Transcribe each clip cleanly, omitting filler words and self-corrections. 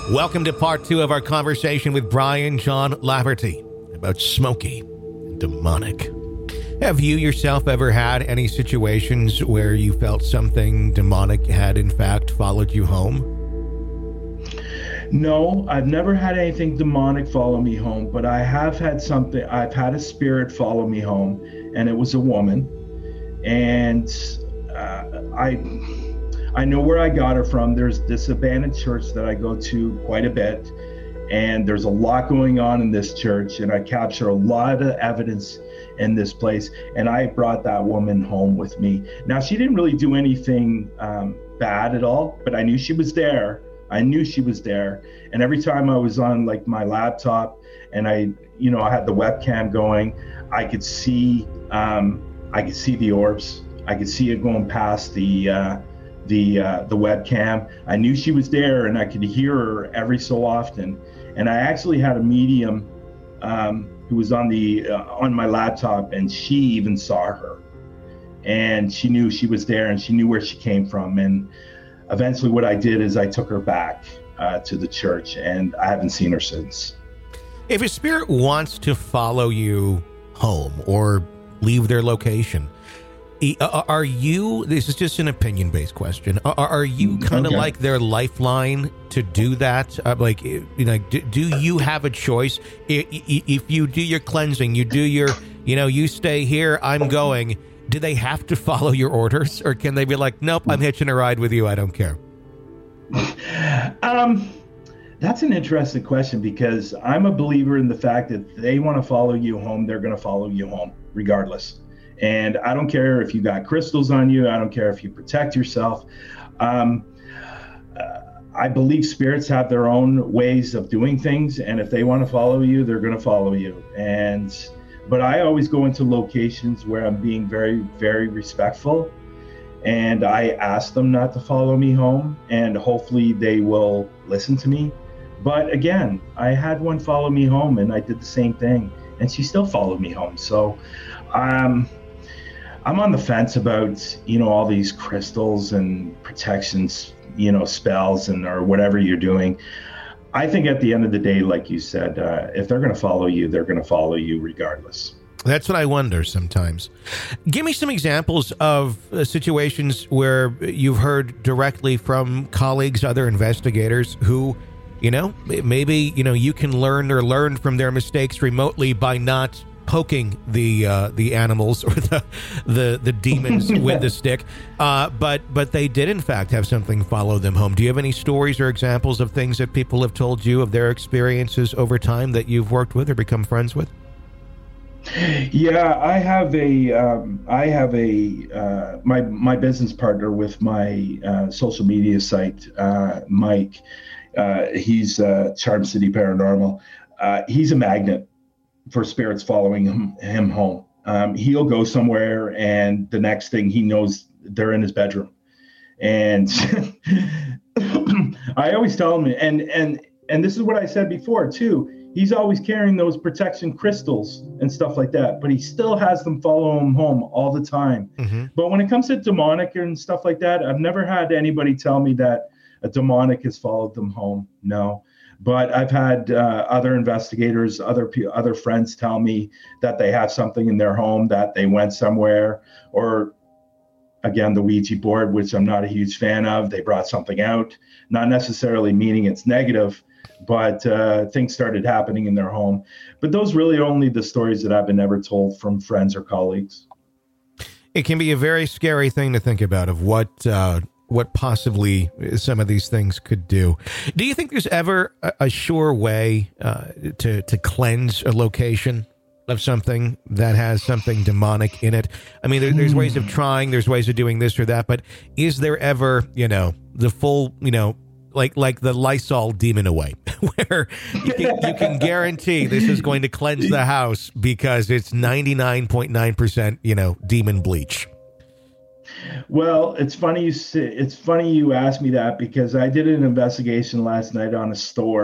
Welcome to part 2 of our conversation with Brian John Lafferty about Smokey and demonic. Have you yourself ever had any situations where you felt something demonic had in fact followed you home? No, I've never had anything demonic follow me home, but I have had something. I've had a spirit follow me home, and it was a woman. And I know where I got her from. There's this abandoned church that I go to quite a bit, and there's a lot going on in this church, and I capture a lot of evidence in this place, and I brought that woman home with me. Now, she didn't really do anything bad at all, but I knew she was there. And every time I was on like my laptop and I had the webcam going, I could see the orbs. I could see it going past the webcam. I knew she was there, and I could hear her every so often. And I actually had a medium who was on my laptop, and she even saw her, and she knew she was there, and she knew where she came from. And eventually, what I did is I took her back to the church, and I haven't seen her since. If a spirit wants to follow you home or leave their location, are you, this is just an opinion-based question, are you kind of like their lifeline to do that? Do you have a choice? If you do your cleansing, you do your, you stay here, I'm going, do they have to follow your orders? Or can they be like, nope, I'm hitching a ride with you, I don't care? That's an interesting question, because I'm a believer in the fact that if they want to follow you home, they're going to follow you home regardless. And I don't care if you got crystals on you. I don't care if you protect yourself. I believe spirits have their own ways of doing things. And if they want to follow you, they're going to follow you. But I always go into locations where I'm being very, very respectful. And I ask them not to follow me home. And hopefully they will listen to me. But again, I had one follow me home, and I did the same thing. And she still followed me home. So I'm on the fence about, all these crystals and protections, spells or whatever you're doing. I think at the end of the day, like you said, if they're going to follow you, they're going to follow you regardless. That's what I wonder sometimes. Give me some examples of situations where you've heard directly from colleagues, other investigators who, maybe, you can learn from their mistakes remotely by not poking the animals or the demons with the stick, but they did in fact have something follow them home. Do you have any stories or examples of things that people have told you of their experiences over time that you've worked with or become friends with? Yeah, I have my business partner with my social media site, Mike. He's Charm City Paranormal. He's a magnet for spirits following him home. He'll go somewhere, and the next thing he knows, they're in his bedroom. And I always tell him, and this is what I said before too, he's always carrying those protection crystals and stuff like that, but he still has them follow him home all the time. Mm-hmm. But when it comes to demonic and stuff like that, I've never had anybody tell me that a demonic has followed them home. No. But I've had other investigators, other friends tell me that they have something in their home, that they went somewhere, or again, the Ouija board, which I'm not a huge fan of. They brought something out, not necessarily meaning it's negative, but things started happening in their home. But those really are only the stories that I've been ever told from friends or colleagues. It can be a very scary thing to think about of what possibly some of these things could do. Do you think there's ever a sure way to cleanse a location of something that has something demonic in it? I mean, there's ways of trying, there's ways of doing this or that, but is there ever, the full, like the Lysol demon away, where you can guarantee this is going to cleanse the house because it's 99.9%, demon bleach? Well, it's funny you asked me that, because I did an investigation last night on a store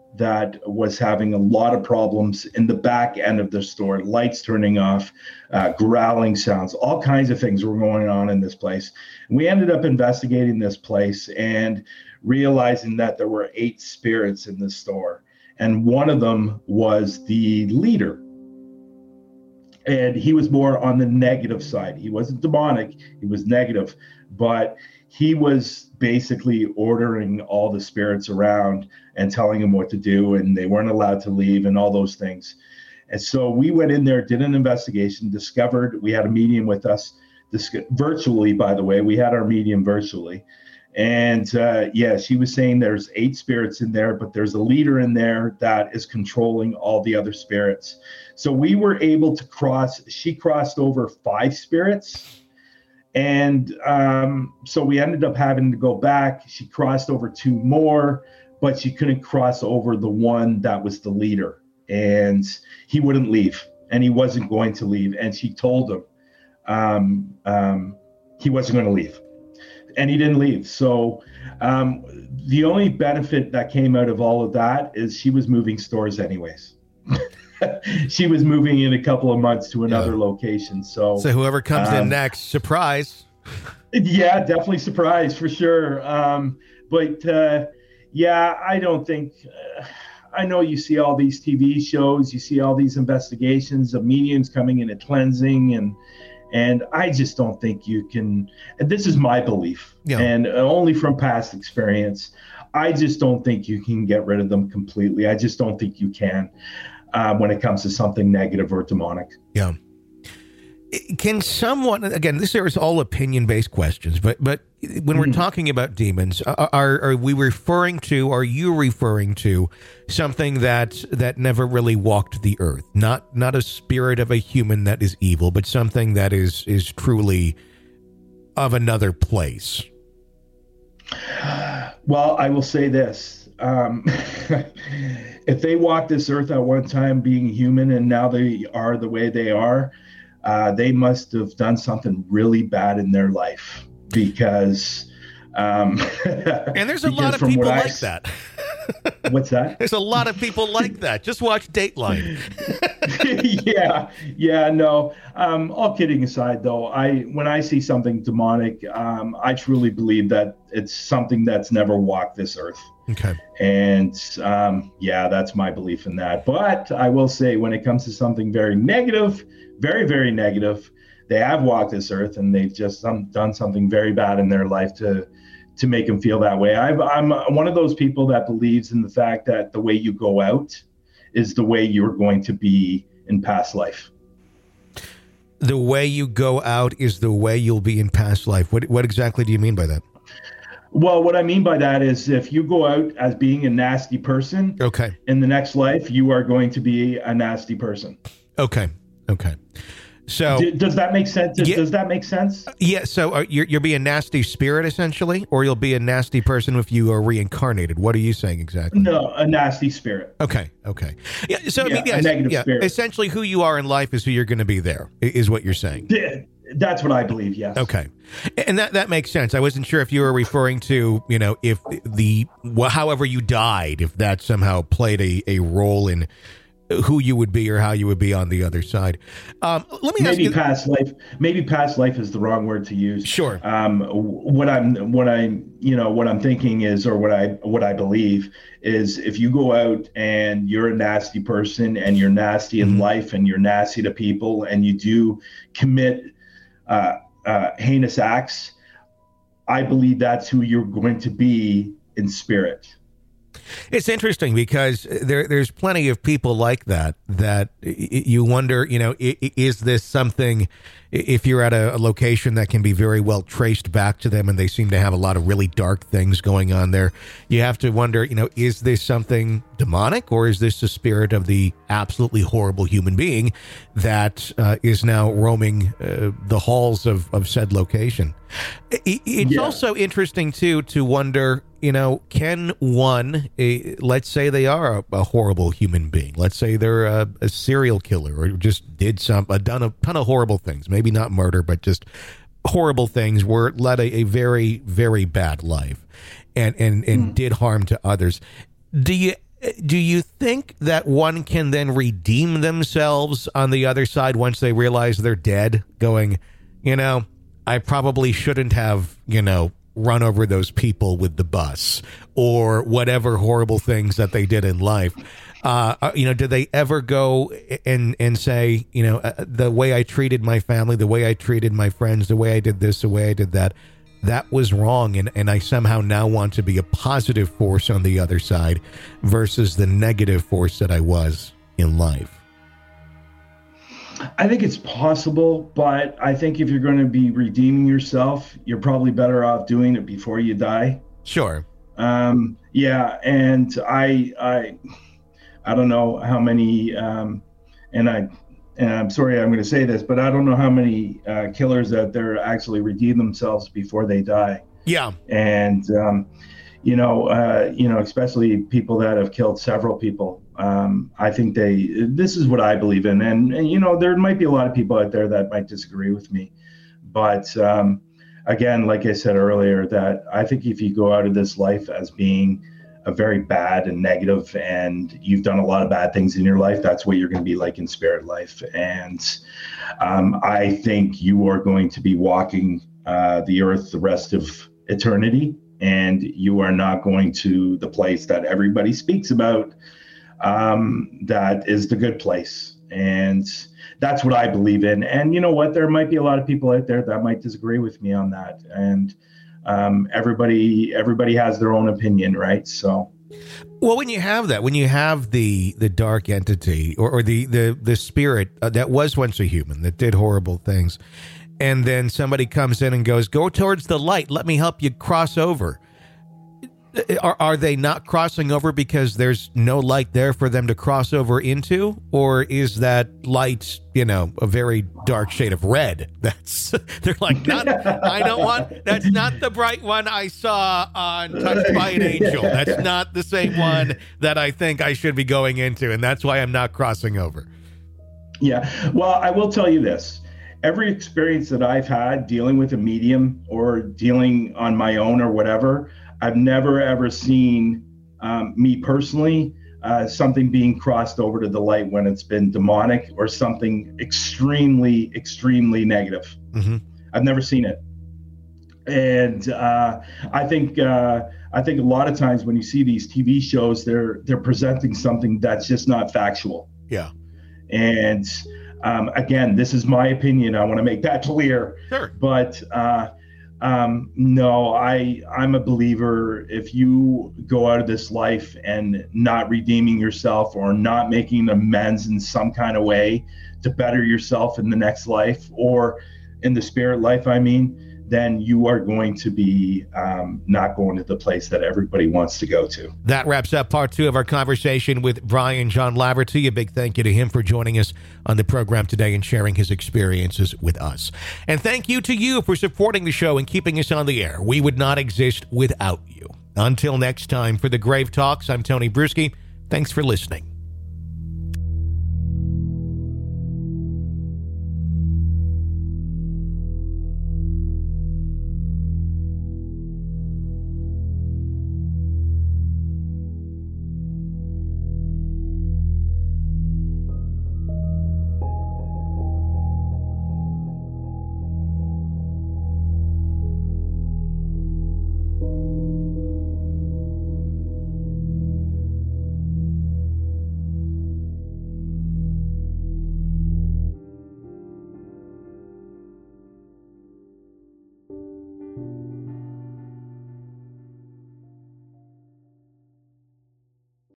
that was having a lot of problems in the back end of the store, lights turning off, growling sounds, all kinds of things were going on in this place. And we ended up investigating this place and realizing that there were 8 spirits in the store. And one of them was the leader. And he was more on the negative side. He wasn't demonic, he was negative, but he was basically ordering all the spirits around and telling them what to do, and they weren't allowed to leave and all those things. And so we went in there, did an investigation, discovered, we had a medium with us, virtually, by the way, we had our medium virtually. And she was saying there's 8 spirits in there, but there's a leader in there that is controlling all the other spirits. So we were able to she crossed over 5 spirits. And so we ended up having to go back. She crossed over 2 more, but she couldn't cross over the one that was the leader. And he wouldn't leave, and he wasn't going to leave. And she told him he wasn't going to leave. And he didn't leave. So the only benefit that came out of all of that is she was moving stores anyways. She was moving in a couple of months to another location. So whoever comes in next, surprise. Yeah, definitely surprise for sure. I don't think... I know you see all these TV shows, you see all these investigations of mediums coming in and cleansing, and I just don't think you can, and this is my belief, and only from past experience, I just don't think you can get rid of them completely. I just don't think you can when it comes to something negative or demonic. Yeah. Can someone, again, this is all opinion-based questions, but when we're talking about demons, are you referring to something that never really walked the earth? Not a spirit of a human that is evil, but something that is truly of another place? Well, I will say this. If they walked this earth at one time being human and now they are the way they are, they must have done something really bad in their life because and there's a lot of people like that. What's that? There's a lot of people like that. Just watch Dateline. No. All kidding aside, though, when I see something demonic, I truly believe that it's something that's never walked this earth. Okay. And that's my belief in that. But I will say, when it comes to something very negative, very, very negative, they have walked this earth and they've just done something very bad in their life to make them feel that way. I'm one of those people that believes in the fact that the way you go out is the way you're going to be in past life. The way you go out is the way you'll be in past life. What exactly do you mean by that? Well, what I mean by that is if you go out as being a nasty person, okay, in the next life, you are going to be a nasty person. Okay. So does that make sense? Does that make sense? Yeah. So you'll be a nasty spirit essentially, or you'll be a nasty person if you are reincarnated. What are you saying exactly? No, a nasty spirit. Okay. Yeah. So a negative spirit. Essentially, who you are in life is who you're going to be there. Is what you're saying? Yeah, that's what I believe. Yes. Okay, and that makes sense. I wasn't sure if you were referring to if however you died, if that somehow played a role in who you would be or how you would be on the other side. Let me ask you. Maybe past life is the wrong word to use. Sure. What I'm thinking is, or what I believe is, if you go out and you're a nasty person and you're nasty in life and you're nasty to people and you do commit heinous acts, I believe that's who you're going to be in spirit. It's interesting because there's plenty of people like that you wonder, is this something, if you're at a location that can be very well traced back to them and they seem to have a lot of really dark things going on there, you have to wonder, is this something demonic or is this the spirit of the absolutely horrible human being that is now roaming the halls of said location? It's also interesting, too, to wonder, can one, let's say they are a horrible human being. Let's say they're a serial killer or just done a ton of horrible things. Maybe not murder, but just horrible things, led a very, very bad life and did harm to others. Do you Do you think that one can then redeem themselves on the other side once they realize they're dead, going, I probably shouldn't have, run over those people with the bus or whatever horrible things that they did in life? Do they ever go and say, the way I treated my family, the way I treated my friends, the way I did this, the way I did that, that was wrong, and I somehow now want to be a positive force on the other side versus the negative force that I was in life? I think it's possible, but I think if you're going to be redeeming yourself, you're probably better off doing it before you die. Sure. Yeah, and I don't know how many, and I'm sorry I'm going to say this, but I don't know how many killers out there actually redeem themselves before they die. Yeah. And, especially people that have killed several people. I think this is what I believe in. And, there might be a lot of people out there that might disagree with me. But again, like I said earlier, that I think if you go out of this life as being a very bad and negative, and you've done a lot of bad things in your life, that's what you're going to be like in spirit life. And I think you are going to be walking the earth the rest of eternity, and you are not going to the place that everybody speaks about, that is the good place. And that's what I believe in. And you know what, there might be a lot of people out there that might disagree with me on that. And everybody has their own opinion, right? So, well, when you have that, when you have the dark entity or the spirit that was once a human that did horrible things, and then somebody comes in and goes, "Go towards the light. Let me help you cross over." Are they not crossing over because there's no light there for them to cross over into? Or is that light, a very dark shade of red? They're like, that's not the bright one I saw on Touched by an Angel. That's not the same one that I think I should be going into. And that's why I'm not crossing over. Yeah. Well, I will tell you this. Every experience that I've had dealing with a medium or dealing on my own or whatever, I've never, ever seen, me personally, something being crossed over to the light when it's been demonic or something extremely, extremely negative. Mm-hmm. I've never seen it. And I think a lot of times when you see these TV shows, they're presenting something that's just not factual. Yeah. And again, this is my opinion. I want to make that clear. Sure. But no, I'm a believer. If you go out of this life and not redeeming yourself or not making amends in some kind of way to better yourself in the next life or in the spirit life, then you are going to be not going to the place that everybody wants to go to. That wraps up part 2 of our conversation with Brian John Laverty. A big thank you to him for joining us on the program today and sharing his experiences with us. And thank you to you for supporting the show and keeping us on the air. We would not exist without you. Until next time, for the Grave Talks, I'm Tony Bruschi. Thanks for listening.